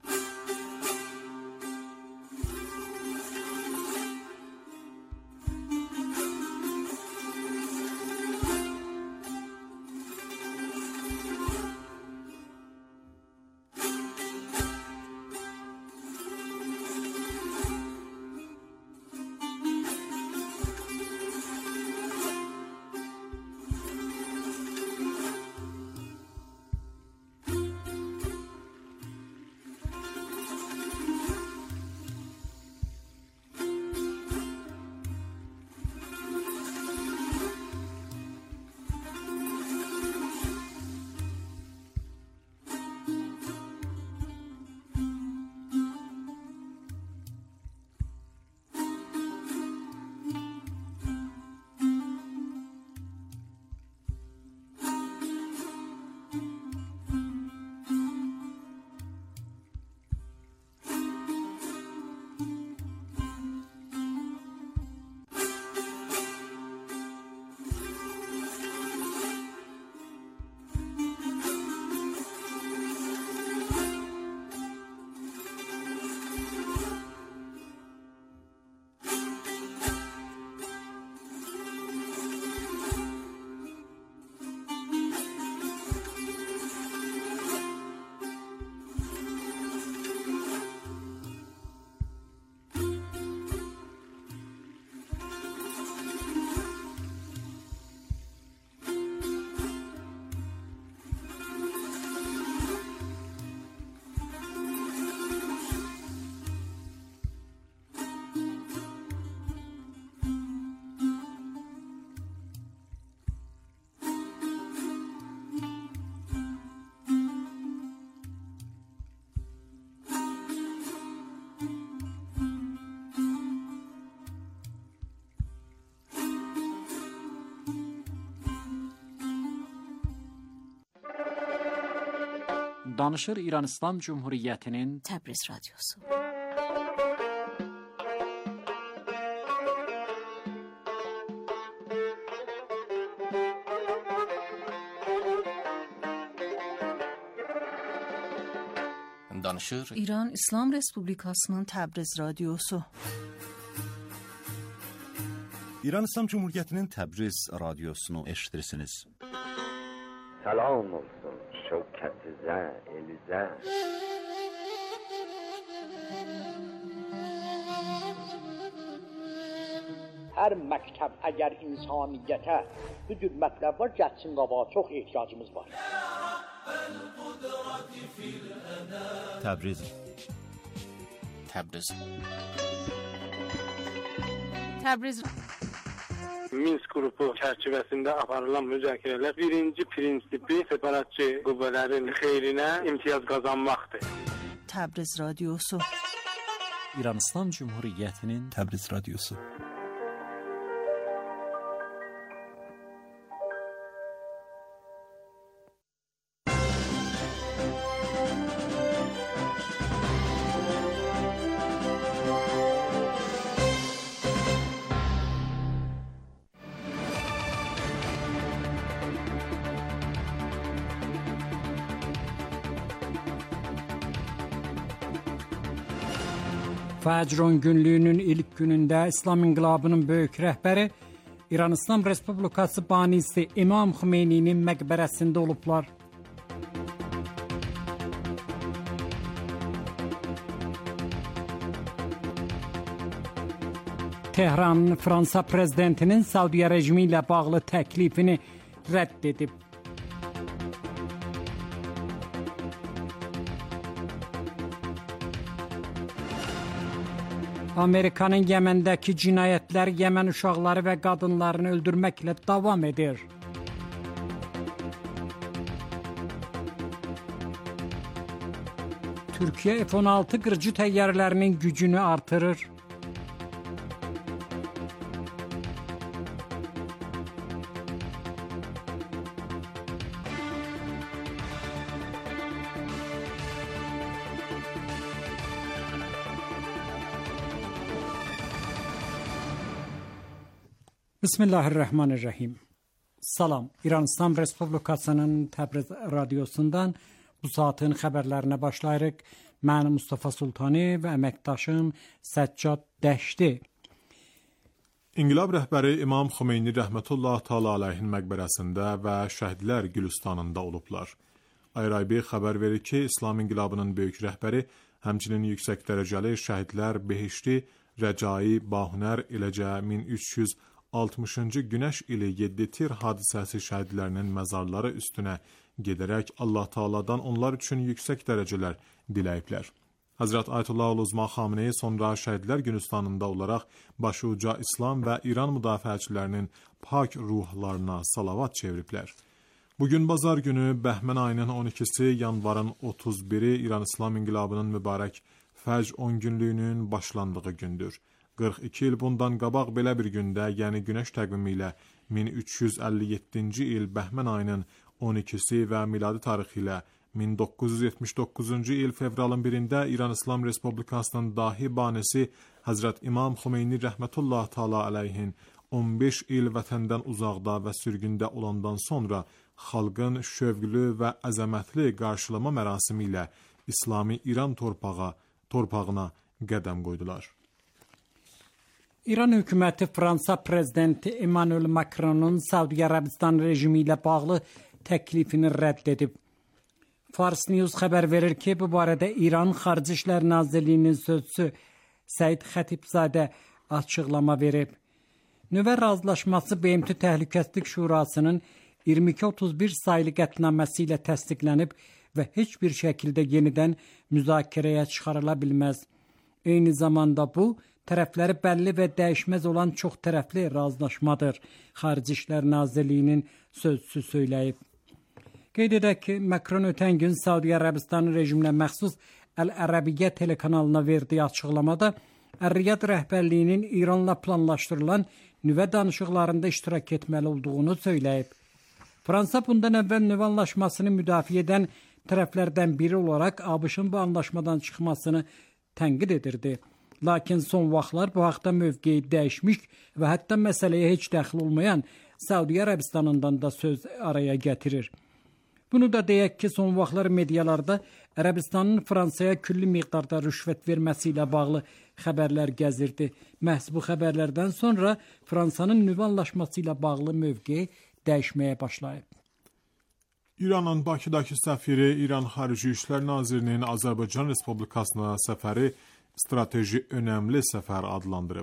Danışır İran İslam Cumhuriyyətinin Təbriz Radyosu. Danışır İran İslam Respublikasının Təbriz Radyosu. İran İslam Cumhuriyyətinin Təbriz Radiosunu eşitirsiniz. Salam olsun şevketize, elize. hər məktəb əgər insaniyyətə bu cür mətləblər gəlsin qabağa, çox ehtiyacımız var. Təbriz Təbriz Təbriz Minsk qrupu çərçivəsində aparılan müzakirələr birinci prinsipi separatçı qüvvələrin xeyrinə imtiyaz qazanmaqdır. Təbriz radiosu İran İslam Cumhuriyyətinin Təbriz radiosu. Fəcr on günlüyünün ilk günündə İslam İnqilabının böyük rəhbəri İran İslam Respublikası banisi İmam Xümeyninin məqbərəsində olublar. Tehran Fransa prezidentinin Saudiya rejimi ilə bağlı təklifini rədd edib. Amerikanın Yəməndəki cinayətlər Yəmən uşaqları və qadınlarını öldürməklə davam edir. Türkiyə F on altı qırıcı təyyarələrinin gücünü artırır. Bismillahirrahmanirrahim. Salam, İran İslam Respublikasının Təbriz radiosundan bu saatin xəbərlərinə başlayırıq. Mən Mustafa Sultani və əməkdaşım Səccad Dəşti. İnqilab rəhbəri İmam Xümeyni rəhmətullah təala aleyhin məqbərəsində və şəhidlər Gülüstanında olublar. Ayraybi xəbər verir ki, İslam İnqilabının böyük rəhbəri, həmçinin yüksək dərəcəli şəhidlər Behişti, Rəcai, Bahunər, eləcə min üç yüz altmışıncı Günəş ili yeddi tir hadisəsi şəhidlərinin məzarları üstünə gedərək Allah Taala'dan onlar üçün yüksək dərəcələr diləyiblər. Həzrət Ayətullah Uzma Xameneyi sonra şəhidlər Gülüstanında olaraq başı uca İslam və İran müdafiəçilərinin pak ruhlarına salavat çeviriblər. Bugün bazar günü Bəhmən ayının on ikisi, yanvarın otuz biri İran İslam İnqilabının mübarək Fəcr on günlüyünün başlandığı gündür. qırx iki il bundan qabaq belə bir gündə, yəni Günəş təqvimi ilə min üç yüz əlli yeddinci il Bəhmən ayının on ikisi və miladi tarixi ilə min doqquz yüz yetmiş doqquzuncu il fevralın birində İran İslam Respublikasının dahi banisi Həzrət İmam Xümeyni rəhmətullah təala aleyhin on beş il vətəndən uzaqda və sürgündə olandan sonra xalqın şövqlü və əzəmətli qarşılama mərasimi ilə İslami İran torpağa, torpağına qədəm qoydular. İran hökuməti Fransa prezidenti Emmanuel Macronun Saudiya Ərəbistan rejimi ilə bağlı təklifini rədd edib. Fars News xəbər verir ki, bu barədə İran Xarici İşlər Nazirliyinin sözçüsü Səid Xətibzadə açıqlama verib. Nüvə razılaşması B M T Təhlükəsizlik Şurasının iyirmi iki otuz bir sayılı qətnaməsi ilə təsdiqlənib və heç bir şəkildə yenidən müzakirəyə çıxarıla bilməz. Eyni zamanda bu, tərəfləri bəlli və dəyişməz olan çox tərəfli razılaşmadır, Xarici İşlər Nazirliyinin sözçüsü söyləyib. Qeyd edək ki, Macron ötən gün Saudiya Ərəbistanı rejiminə məxsus Əl-Ərəbiyyə telekanalına verdiyi açıqlamada Ər-Riyad rəhbərliyinin İranla planlaşdırılan nüvə danışıqlarında iştirak etməli olduğunu söyləyib. Fransa bundan əvvəl nüvə anlaşmasını müdafiə edən tərəflərdən biri olaraq ABŞ-ın bu anlaşmadan çıxmasını tənqid edirdi. Lakin son vaxtlar bu haqda mövqeyi dəyişmiş və hətta məsələyə heç dəxil olmayan Saudiya Ərəbistanından da söz araya gətirir. Bunu da deyək ki, son vaxtlar medialarda Ərəbistanın Fransaya külli miqdarda rüşvət verməsi ilə bağlı xəbərlər gəzirdi. Məhz bu xəbərlərdən sonra Fransanın nüvə anlaşması ilə bağlı mövqeyi dəyişməyə başlayıb. İranın Bakıdakı səfiri İran Xarici İşlər Nazirinin Azərbaycan Respublikasına səfəri strateji önəmli səfər adlandırıb.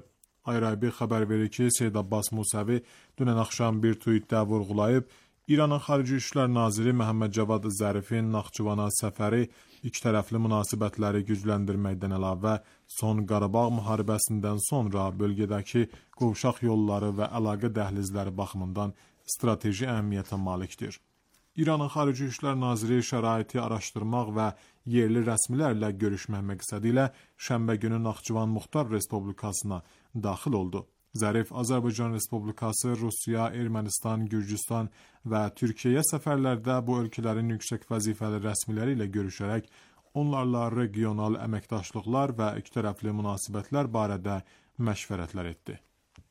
Ayraybi xəbər verir ki, Seyid Abbas Musavi dünən axşam bir tweetdə vurğulayıb, İranın Xarici İşlər Naziri Məhəmməd Cavad Zərifin Naxçıvana səfəri ikitərəfli münasibətləri gücləndirməkdən əlavə son Qarabağ müharibəsindən sonra bölgədəki qovşaq yolları və əlaqə dəhlizləri baxımından strateji əhəmiyyətə malikdir. İranın Xarici İşlər Naziri şəraiti araşdırmaq və yerli rəsmilərlə görüşmək məqsədi ilə şənbə günü Naxçıvan Muxtar Respublikasına daxil oldu. Zərif Azərbaycan Respublikası, Rusiya, Ermənistan, Gürcüstan və Türkiyəyə səfərlərdə bu ölkələrin yüksək vəzifəli rəsmiləri ilə görüşərək onlarla regional əməkdaşlıqlar və ikitərəfli münasibətlər barədə məşvərətlər etdi.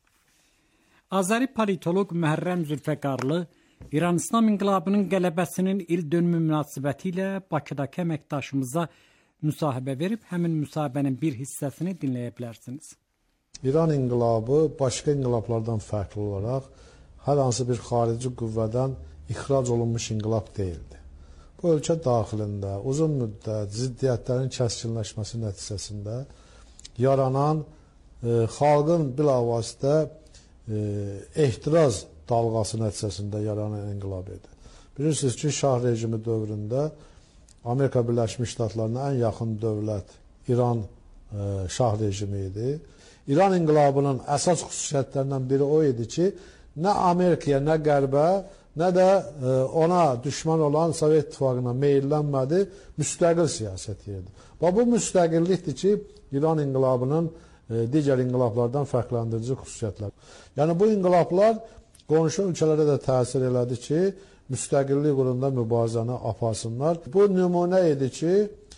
Azəri politoloq Məhərrəm Zülfəqarlı İran İslam İnqilabının qələbəsinin il dönümü münasibəti ilə Bakıdakı əməkdaşımıza müsahibə verib, həmin müsahibənin bir hissəsini dinləyə bilərsiniz. İran inqilabı başqa inqilablardan fərqli olaraq hər hansı bir xarici qüvvədən ixrac olunmuş inqilab deyildi. Bu ölkə daxilində uzun müddət ziddiyyətlərin kəskinləşməsi nəticəsində yaranan e, xalqın bilavasitə e, ehtiraz dalğası nəticəsində yaranan inqilab idi. Bilirsiniz ki, Şah rejimi dövründə Amerika Birləşmiş Ştatlarına ən yaxın dövlət İran e, Şah rejimi idi. İran inqilabının əsas xüsusiyyətlərindən biri o idi ki, nə Amerikaya, nə Qərbə, nə də ona düşmən olan Sovet İttifaqına meyllənmədi, müstəqil siyasət yerdi. Və bu müstəqillikdir ki, İran inqilabının digər inqilablardan fərqləndirici xüsusiyyətlər. Yəni bu inqilablar qonşu ölkələrə də təsir elədi ki, müstəqillik uğrunda mübarizəni aparsınlar. Bu nümunə idi ki,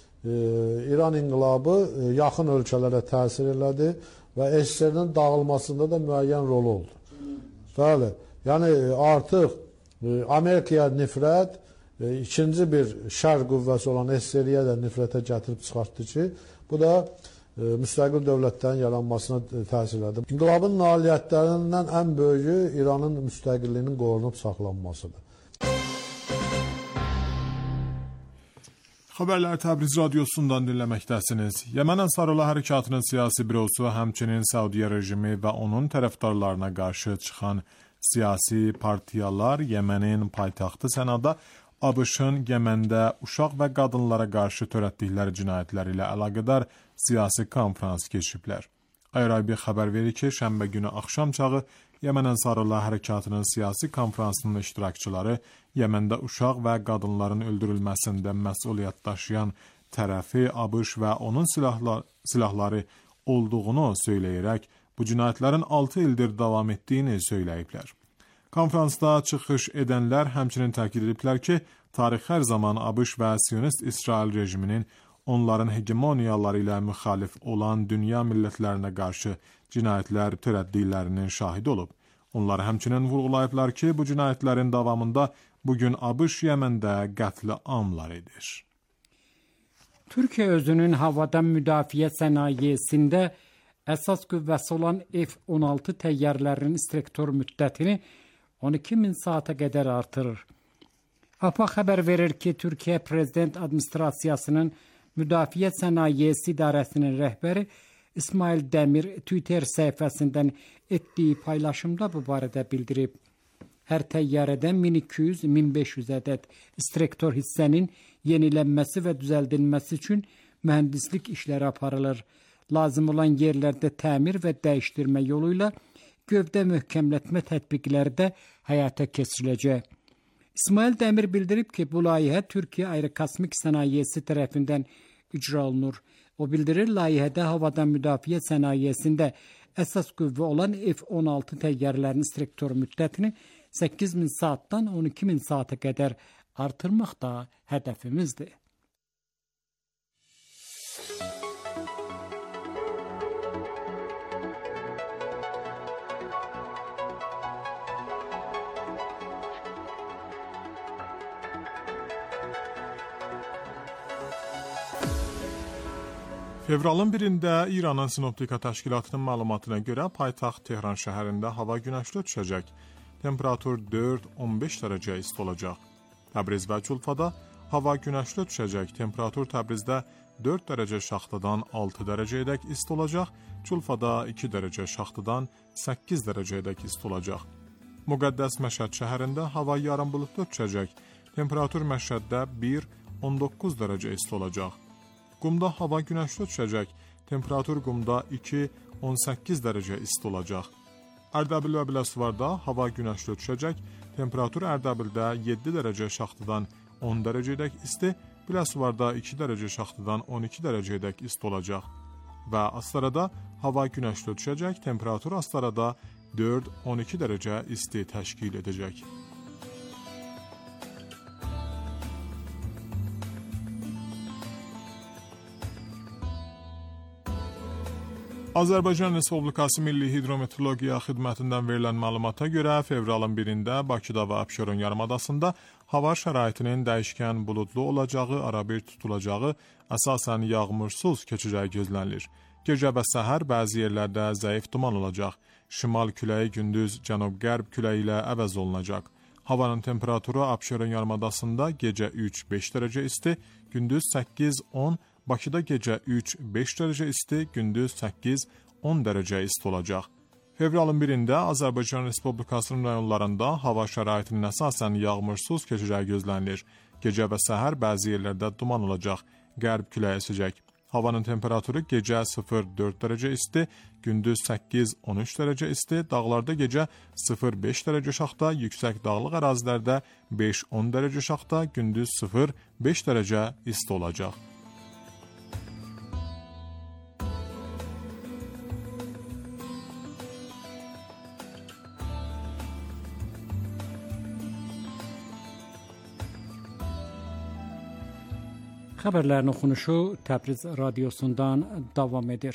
İran inqilabı yaxın ölkələrə təsir elədi və S S R-nin dağılmasında da müəyyən rolu oldu. Bəli, yəni artıq Amerikaya nifrət ikinci bir şər qüvvəsi olan S S R-yə də nifrətə gətirib çıxartdı ki, bu da müstəqil dövlətlərin yaranmasına təsir elədi. İnqilabın nailiyyətlərindən ən böyüyü İranın müstəqilliyinin qorunub saxlanmasıdır. Xəbərlər Təbriz radiosundan dinləməkdəsiniz. Yəmən Ənsarullah Hərəkatının siyasi bürosu, həmçinin Səudiyyə rejimi və onun tərəfdarlarına qarşı çıxan siyasi partiyalar Yəmənin paytaxtı Sənada ABŞ-ın Yəməndə uşaq və qadınlara qarşı törətdikləri cinayətləri ilə əlaqədar siyasi konfrans keçiblər. Ayraybi xəbər verir ki, şənbə günü axşam çağı Yəmən Ənsarullah Hərəkatının siyasi konfransının iştirakçıları Yəməndə uşaq və qadınların öldürülməsində məsuliyyət daşıyan tərəfi ABŞ və onun silahla, silahları olduğunu söyləyərək bu cinayətlərin altı ildir davam etdiyini söyləyiblər. Konfransda çıxış edənlər həmçinin təkid ediblər ki, tarix hər zaman ABŞ və Siyonist İsrail rejiminin onların hegemoniyaları ilə müxalif olan dünya millətlərinə qarşı cinayətlər törətdiklərinin şahidi olub. Onlar həmçinin vurğulayıblar ki, bu cinayətlərin davamında bugün ABŞ Yəməndə qətli amlar edir. Türkiyə özünün havadan müdafiə sənayesində əsas qüvvəsi olan F on altı təyyarələrinin instruktor müddətini on iki min saata qədər artırır. A P A xəbər verir ki, Türkiyə Prezident Administrasiyasının Müdafiə Sənayesi İdarəsinin rəhbəri İsmail Dəmir Twitter səhifəsindən etdiyi paylaşımda bu barədə bildirib. Hər təyyarədən min iki yüz - min beş yüz ədəd instruktor hissənin yenilənməsi və düzəldilməsi üçün mühəndislik işləri aparılır. Lazım olan yerlərdə təmir və dəyişdirmə yolu ilə gövdə möhkəmlətmə tətbiqləri də həyata keçiriləcək. İsmail Dəmir bildirib ki, bu layihə Türkiyə Aerokosmik Sənayesi tərəfindən icra olunur. O bildirir, layihədə havadan müdafiə sənayesində əsas qüvvə olan F on altı təyyarələrin instruktor müddətini səkkiz min saatdan on iki min saata qədər artırmaq da hədəfimizdir. Fevralın birində İranın Sinoptika Təşkilatının məlumatına görə paytaxt Tehran şəhərində hava günəşli düşəcək. Temperatur dörd on beş dərəcə isti olacaq. Təbriz və Culfada hava günəşli düşəcək. Temperatur Təbrizdə dörd dərəcə şaxtadan altı dərəcəyədək isti olacaq, Culfada iki dərəcə şaxtadan səkkiz dərəcəyədək isti olacaq. Müqəddəs Məşəd şəhərində hava yarım buludlu düşəcək, temperatur Məşəddə bir on doqquz dərəcə isti olacaq. Qumda hava günəşli düşəcək, temperatur Qumda iki on səkkiz dərəcə isti olacaq. Ərdəbil və Biləsuvarda hava günəşli düşəcək, temperatur Ərdəbildə yeddi dərəcə şaxtadan on dərəcədək isti, Biləsuvarda iki dərəcə şaxtadan on iki dərəcədək isti olacaq. Və Astarada hava günəşli düşəcək, temperatur Astarada dörd on iki dərəcə isti təşkil edəcək. Azərbaycan Respublikası Milli Hidrometeorologiya Xidmətindən verilən məlumata görə fevralın birində Bakıda və Abşeron yarımadasında hava şəraitinin dəyişkən buludlu olacağı, arabir tutulacağı, əsasən yağmursuz keçəcəyi gözlənilir. Gecə və səhər bəzi yerlərdə zəif duman olacaq. Şimal küləyi gündüz cənub-qərb küləyi ilə əvəz olunacaq. Havanın temperaturu Abşeron yarımadasında gecə üç beş dərəcə isti, gündüz səkkiz on, Bakıda gecə üç beş dərəcə isti, gündüz səkkiz on dərəcə isti olacaq. Fevralın birində Azərbaycan Respublikasının rayonlarında hava şəraitinin əsasən yağmursuz keçəcəyi gözlənilir. Gecə və səhər bəzi yerlərdə duman olacaq, qərb küləyi əsəcək. Havanın temperaturu gecə sıfır dörd dərəcə isti, gündüz səkkiz on üç dərəcə isti, dağlarda gecə sıfır beş dərəcə şaxta, yüksək dağlıq ərazilərdə beş on dərəcə şaxta, gündüz sıfır beş dərəcə isti olacaq. Xəbərlərin oxunuşu Təbriz radiosundan davam edir.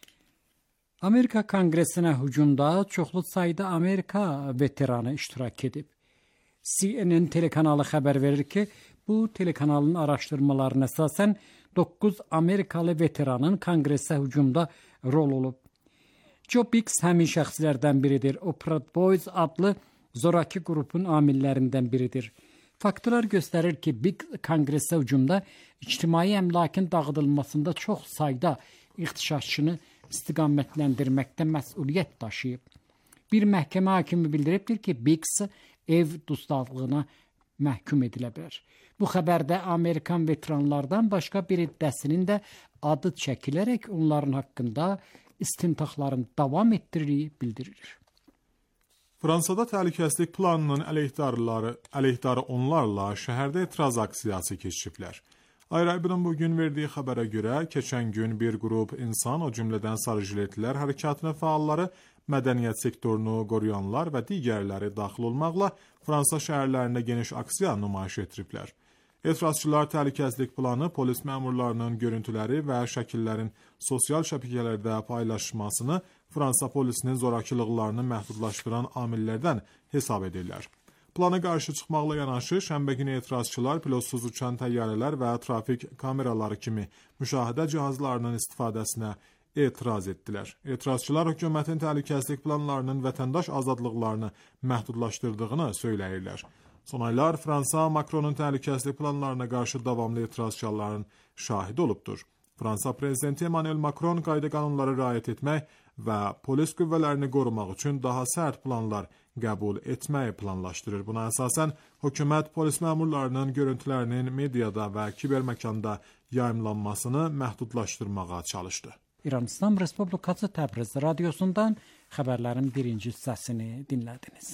Amerika Konqresinə hücumda çoxlu sayda Amerika veteranı iştirak edib. C N N telekanalı xəbər verir ki, bu telekanalın araşdırmalarına əsasən doqquz Amerikalı veteranın Konqresə hücumda rol olub. Joe Biggs həmin şəxslərdən biridir. O Proud Boys adlı zoraki qrupun amillərindən biridir. Faktlar göstərir ki, Biggs Konqresə hücumda ictimai əmlakın dağıdılmasında çox sayda ixtişaşçını istiqamətləndirməkdə məsuliyyət daşıyıb. Bir məhkəmə hakimi bildiribdir ki, Biggs ev dustaqlığına məhkum edilə bilər. Bu xəbərdə Amerikan veteranlardan başqa bir iddəsinin də adı çəkilərək onların haqqında istintaqların davam etdirdiyi bildirilir. Fransada təhlükəsizlik planının əleyhdarları, əleyhdarı onlarla şəhərdə etiraz aksiyası keçiriblər. Ayrı-ayrı bugün verdiyi xəbərə görə, keçən gün bir qrup insan, o cümlədən sarı jiletlər hərəkatının fəalları, mədəniyyət sektorunu qoruyanlar və digərləri daxil olmaqla Fransa şəhərlərində geniş aksiya nümayiş etdiriblər. Etirazçılar təhlükəsizlik planı, polis məmurlarının görüntüləri və şəkillərin sosial şəbəkələrdə paylaşmasını Fransa polisinin zorakılıqlarını məhdudlaşdıran amillərdən hesab edirlər. Plana qarşı çıxmaqla yanaşı, şənbə günü etirazçılar pilotsuz uçan təyyarələr və trafik kameraları kimi müşahidə cihazlarının istifadəsinə etiraz etdilər. Etirazçılar hökumətin təhlükəsizlik planlarının vətəndaş azadlıqlarını məhdudlaşdırdığını söyləyirlər. Son aylar Fransa Makronun təhlükəsizlik planlarına qarşı davamlı etirazçıların şahidi olubdur. Fransa prezidenti Emmanuel Macron qayda qanunları riayət etmək və polis qüvvələrini qorumaq üçün daha sərt planlar qəbul etməyi planlaşdırır. Buna əsasən, hökumət polis məmurlarının görüntülərinin mediada və kiberməkanda yayımlanmasını məhdudlaşdırmağa çalışdı. İran İslam Respublikası Təbriz radiosundan xəbərlərin birinci hissəsini dinlədiniz.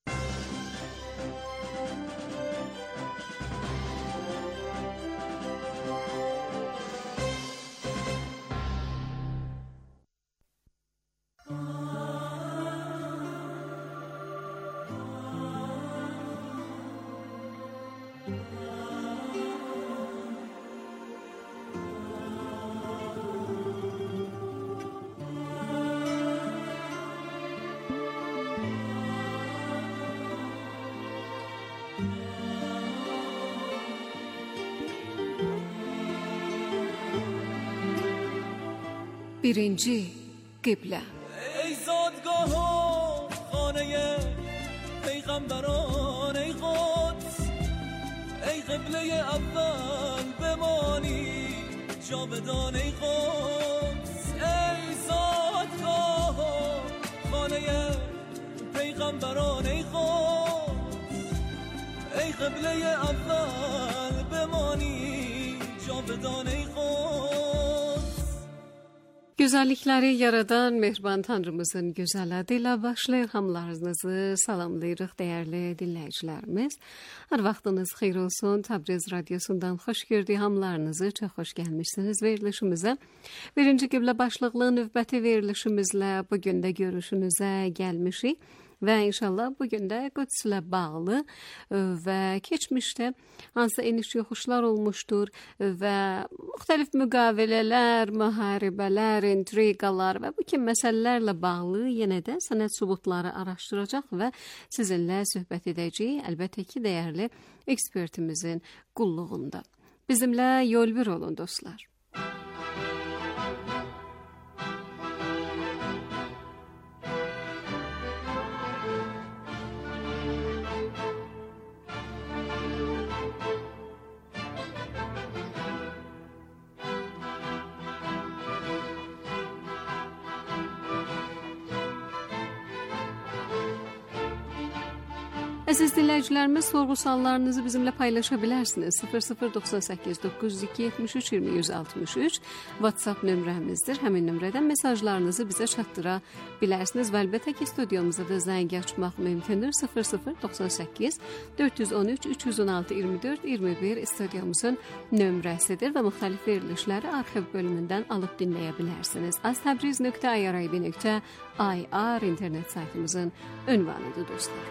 birinci قبله ای زادگاه و خانه پیغمبران، ای قدس ای قبله اول بمانی جاودان ای قدس ای زادگاه خانه پیغمبران ای قدس ای قبله اول بمانی جاودان ey Quds. Gözəllikləri yaradan mehriban Tanrımızın gözəl adıyla başlayır. Hamılarınızı salamlayırıq dəyərli dinləyicilərimiz. Hər vaxtınız xeyir olsun. Təbriz Radiosundan xoş gördük hamılarınızı. Çox xoş gəlmişsiniz verilişimizə. Birinci qiblə başlıqlı növbəti verilişimizlə bugün də görüşünüzə gəlmişik. Və inşallah bugün də Qüdslə bağlı və keçmişdə hansı eniş yoxuşlar olmuşdur və müxtəlif müqavilələr, müharibələr, intriqalar və bu kimi məsələlərlə bağlı yenə də sənəd sübutları araşdıracaq və sizinlə söhbət edəcəyik. Əlbəttə ki, dəyərli ekspertimizin qulluğunda. Bizimlə yol bir olun dostlar. Əziz dinləyicilərimiz, sorğu-suallarınızı bizimlə paylaşa bilərsiniz. sıfır sıfır doxsan səkkiz doqquz yüz iki yetmiş üç iyirmi yüz altmış üç WhatsApp nömrəmizdir. Həmin nömrədən mesajlarınızı bizə çatdıra bilərsiniz və əlbəttə ki, studiyamıza da zəng açmaq mümkündür. sıfır sıfır doxsan səkkiz dörd yüz on üç üç yüz on altı iyirmi dörd iyirmi bir studiyamızın nömrəsidir və müxtəlif verilişləri arxiv bölümündən alıb dinləyə bilərsiniz. aztabriz nöqtə irib nöqtə ir internet saytımızın ünvanıdır dostlar.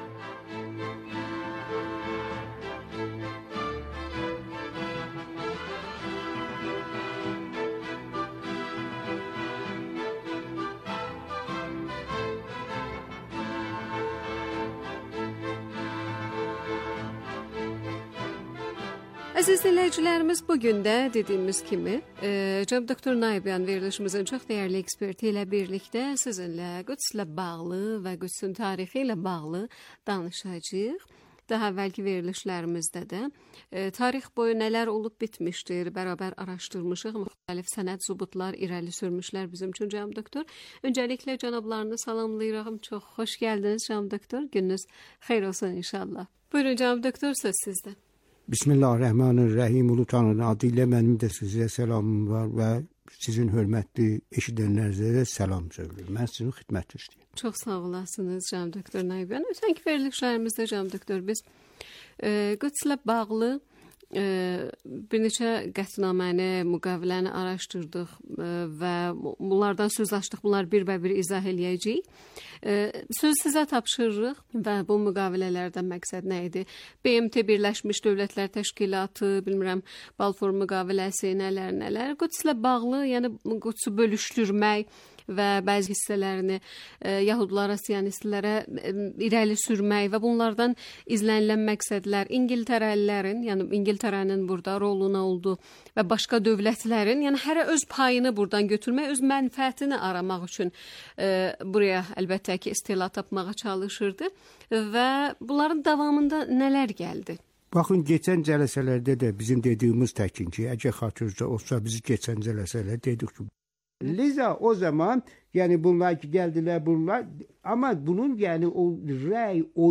Əziz dinləyicilərimiz, bugün də dediyimiz kimi e, Cənab Doktor Nayibyan verilişimizin çox dəyərli eksperti ilə birlikdə sizinlə Qüdslə bağlı və Qüdsün tarixi ilə bağlı danışacağıq. Daha əvvəlki verilişlərimizdə də e, tarix boyu nələr olub bitmişdir, bərabər araşdırmışıq, müxtəlif sənəd sübutlar irəli sürmüşlər bizim üçün Cənab Doktor. Öncəliklə cənablarını salamlayıram. Çox xoş gəldiniz Cənab Doktor. Gününüz xeyir olsun inşallah. Buyurun Cənab Doktor, söz sizdə. Bismillahirrahmanirrahim. Ulu Tanrı'nın adıyla mənim də sizə səlamım var və sizin hörmətli eşidənlərinizə də səlam söyləyirəm. Mən sizin xidmət istəyirəm. Çox sağ olasınız Cənab Doktor Nayibyan. Ötənki verilişlərimizdə Cənab Doktor biz e, Qüdslə bağlı e, bir neçə qətnaməni, müqaviləni araşdırdıq e, və bunlardan söz açdıq. Bunlar bir bə bir izah eləyəcəyik. E, söz sizə tapşırırıq və bu müqavilələrdən məqsəd nə idi? B M T Birləşmiş Dövlətlər Təşkilatı, bilmirəm, Balfour müqaviləsi, nələr nələr. Qüdslə bağlı, yəni Qüdsü bölüşdürmək və bəzi hissələrini e, yahudlara, siyonistlərə e, irəli sürmək və bunlardan izlənilən məqsədlər İngiltərəlilərin, yəni İngiltərənin burada roluna oldu və başqa dövlətlərin, yəni hərə öz payını buradan götürmək, öz mənfəətini aramaq üçün e, buraya əlbəttə ki, istila tapmağa çalışırdı və bunların davamında nələr gəldi? Baxın, keçən cələsələrdə də bizim dediyimiz təkin ki, əgər xatırınızda olsa, biz keçən cələsələrdə dedik ki, Liza o zaman, yəni bunlar ki, gəldilər bunlar, amma bunun yəni o rəy, o